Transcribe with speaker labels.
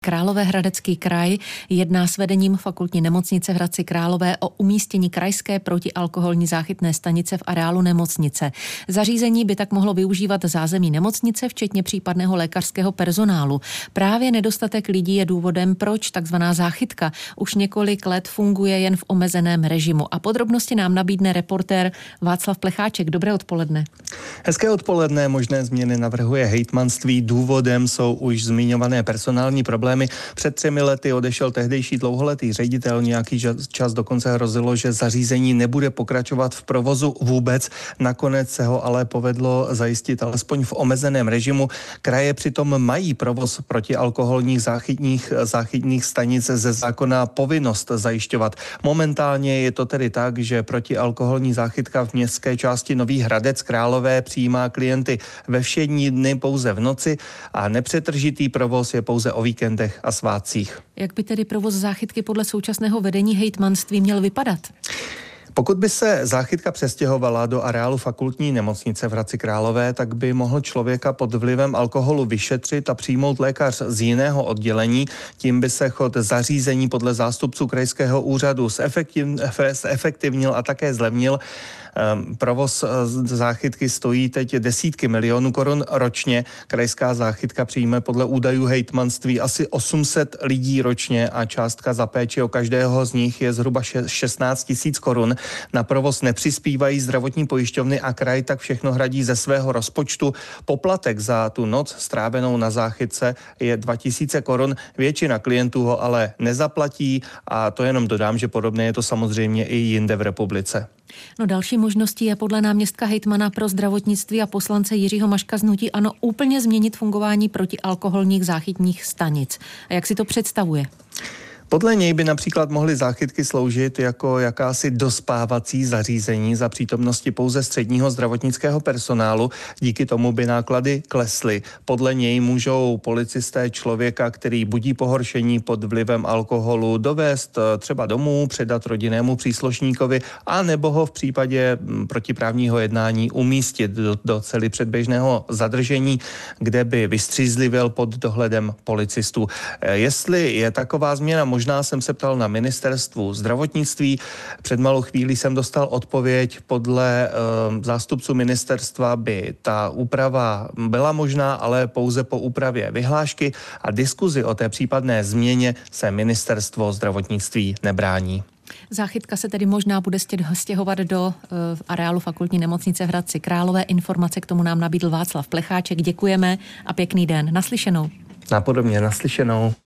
Speaker 1: Královéhradecký kraj jedná s vedením fakultní nemocnice v Hradci Králové o umístění krajské protialkoholní záchytné stanice v areálu nemocnice. Zařízení by tak mohlo využívat zázemí nemocnice, včetně případného lékařského personálu. Právě nedostatek lidí je důvodem, proč takzvaná záchytka už několik let funguje jen v omezeném režimu. A podrobnosti nám nabídne reportér Václav Plecháček. Dobré odpoledne.
Speaker 2: Hezké odpoledne. Možné změny navrhuje hejtmanství. Důvodem jsou už zmiňované personální problémy. Před 3 lety odešel tehdejší dlouholetý ředitel, nějaký čas dokonce hrozilo, že zařízení nebude pokračovat v provozu vůbec. Nakonec se ho ale povedlo zajistit alespoň v omezeném režimu. Kraje přitom mají provoz protialkoholních záchytných stanic ze zákona povinnost zajišťovat. Momentálně je to tedy tak, že protialkoholní záchytka v městské části Nový Hradec Králové přijímá klienty ve všední dny pouze v noci a nepřetržitý provoz je pouze o víkendech a svátcích.
Speaker 1: Jak by tedy provoz záchytky podle současného vedení hejtmanství měl vypadat?
Speaker 2: Pokud by se záchytka přestěhovala do areálu fakultní nemocnice v Hradci Králové, tak by mohl člověka pod vlivem alkoholu vyšetřit a přijmout lékař z jiného oddělení. Tím by se chod zařízení podle zástupců krajského úřadu zefektivnil a také zlevnil. Provoz záchytky stojí teď desítky milionů korun ročně. Krajská záchytka přijme podle údajů hejtmanství asi 800 lidí ročně a částka za péči o každého z nich je zhruba 16 000 korun. Na provoz nepřispívají zdravotní pojišťovny a kraj tak všechno hradí ze svého rozpočtu. Poplatek za tu noc strávenou na záchytce je 2 000 korun. Většina klientů ho ale nezaplatí a to jenom dodám, že podobné je to samozřejmě i jinde v republice.
Speaker 1: No, další možností je podle náměstka hejtmana pro zdravotnictví a poslance Jiřího Maška z hnutí ANO úplně změnit fungování protialkoholních záchytních stanic. A jak si to představuje?
Speaker 2: Podle něj by například mohly záchytky sloužit jako jakási dospávací zařízení za přítomnosti pouze středního zdravotnického personálu. Díky tomu by náklady klesly. Podle něj můžou policisté člověka, který budí pohoršení pod vlivem alkoholu, dovést třeba domů, předat rodinnému příslušníkovi a nebo ho v případě protiprávního jednání umístit do cely předběžného zadržení, kde by vystřízlivěl pod dohledem policistů. Jestli je taková změna možná, jsem se ptal na ministerstvu zdravotnictví. Před malou chvílí jsem dostal odpověď. Podle zástupců ministerstva by ta úprava byla možná, ale pouze po úpravě vyhlášky a diskuzi o té případné změně se ministerstvo zdravotnictví nebrání.
Speaker 1: Záchytka se tedy možná bude stěhovat do areálu fakultní nemocnice v Hradci Králové. Informace k tomu nám nabídl Václav Plecháček. Děkujeme a pěkný den. Naslyšenou.
Speaker 2: Napodobně naslyšenou.